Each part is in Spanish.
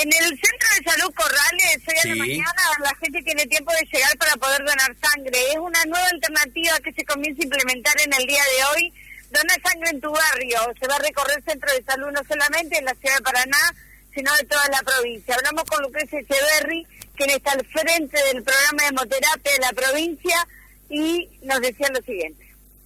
En el Centro de Salud Corrales, hoy a la mañana, la gente tiene tiempo de llegar para poder donar sangre. Es una nueva alternativa que se comienza a implementar en el día de hoy. Dona sangre en tu barrio. Se va a recorrer el Centro de Salud no solamente en la ciudad de Paraná, sino de toda la provincia. Hablamos con Lucrecia Echeverri, quien está al frente del programa de hemoterapia de la provincia, y nos decía lo siguiente.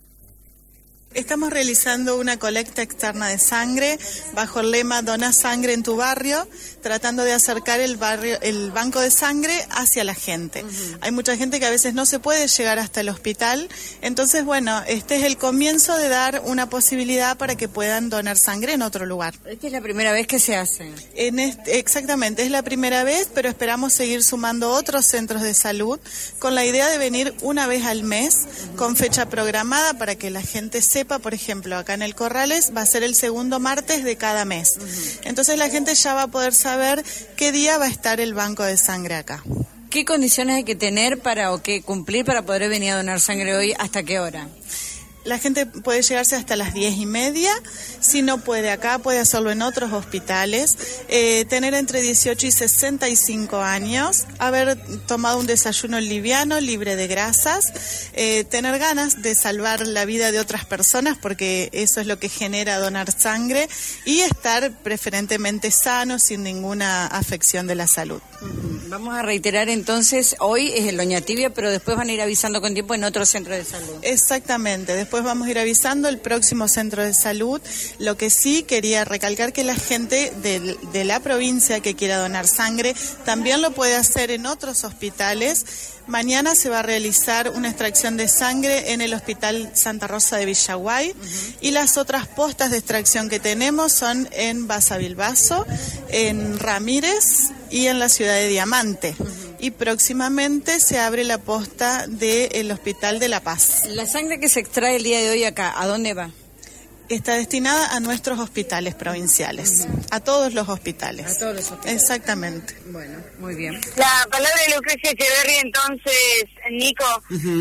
Estamos realizando una colecta externa de sangre bajo el lema Dona sangre en tu barrio, tratando de acercar el banco de sangre hacia la gente. Hay mucha gente que a veces no se puede llegar hasta el hospital, entonces bueno, este es el comienzo de dar una posibilidad para que puedan donar sangre en otro lugar. Esta es la primera vez que se hace. Exactamente, es la primera vez, pero esperamos seguir sumando otros centros de salud con la idea de venir una vez al mes con fecha programada para que la gente sepa. Por ejemplo, acá en el Corrales va a ser el segundo martes de cada mes. Entonces la gente ya va a poder saber qué día va a estar el banco de sangre acá. ¿Qué condiciones hay que tener o qué cumplir para poder venir a donar sangre hoy? ¿Hasta qué hora? La gente puede llegarse hasta las 10:30, si no puede acá, puede hacerlo en otros hospitales, tener entre 18 y 65 años, haber tomado un desayuno liviano, libre de grasas, tener ganas de salvar la vida de otras personas, porque eso es lo que genera donar sangre, y estar preferentemente sano, sin ninguna afección de la salud. Vamos a reiterar entonces, hoy es el Doña Tibia, pero después van a ir avisando con tiempo en otro centro de salud. Exactamente, después vamos a ir avisando el próximo centro de salud. Lo que sí quería recalcar que la gente de la provincia que quiera donar sangre también lo puede hacer en otros hospitales. Mañana se va a realizar una extracción de sangre en el Hospital Santa Rosa de Villaguay, y las otras postas de extracción que tenemos son en Basavilbaso, en Ramírez y en la ciudad de Diamante. Y próximamente se abre la posta del Hospital de La Paz. La sangre que se extrae el día de hoy acá, ¿a dónde va? Está destinada a nuestros hospitales provinciales, a todos los hospitales. A todos los hospitales. Exactamente. Bueno, muy bien. La palabra de Lucrecia Echeverri, entonces, Nico,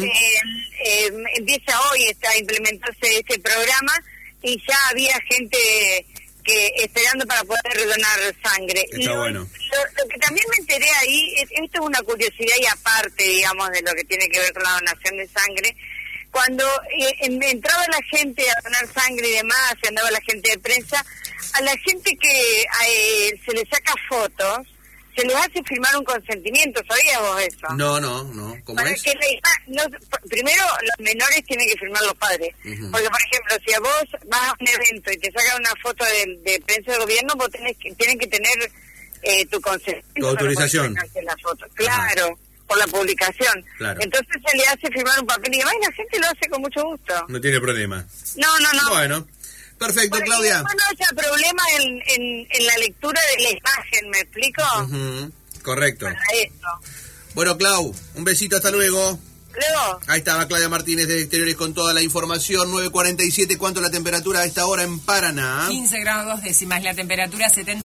empieza hoy a implementarse este programa, y ya había gente que esperando para poder donar sangre. Está bueno. Lo que también me enteré ahí, esto es una curiosidad y aparte, digamos, de lo que tiene que ver con la donación de sangre. Cuando entraba la gente a donar sangre y demás, y andaba la gente de prensa, a la gente que se le saca fotos, se les hace firmar un consentimiento. ¿Sabías vos eso? No. ¿Cómo para es? Que primero, los menores tienen que firmar los padres. Porque, por ejemplo, si a vos vas a un evento y te sacan una foto de prensa del gobierno, vos tienen que tener tu consentimiento. Tu autorización. La foto. Claro. Por la publicación. Claro. Entonces se le hace firmar un papel y demás, y la gente lo hace con mucho gusto. No tiene problema. No. Bueno, perfecto, Claudia. No haya problema en la lectura de la imagen, ¿me explico? Correcto. Para esto. Bueno, Clau, un besito, hasta luego. Luego. Ahí estaba Claudia Martínez de Exteriores con toda la información. 9:47, ¿cuánto la temperatura a esta hora en Paraná? 15 grados décimas, la temperatura 70.